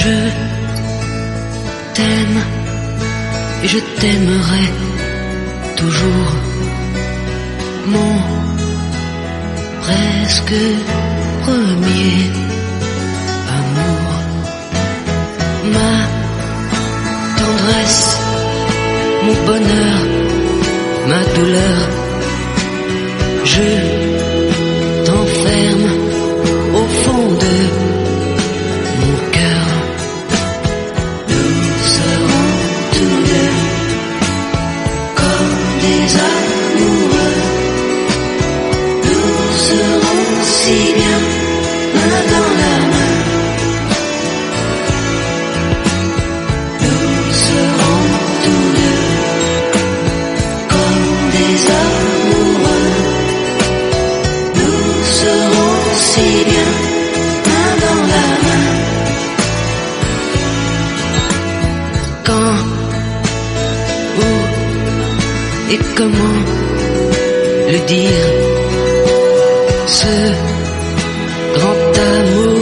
Je t'aime et je t'aimerai toujours, mon presque premier amour. Ma tendresse, mon bonheur, ma douleur, je t'enferme au fond de mon cœur. Nous serons tous deux comme des amoureux. Nous serons si bien main dans la main. Nous serons tous deux comme des amoureux. Nous serons si bien main dans la main. Quand, où et comment le dire, ce grand amour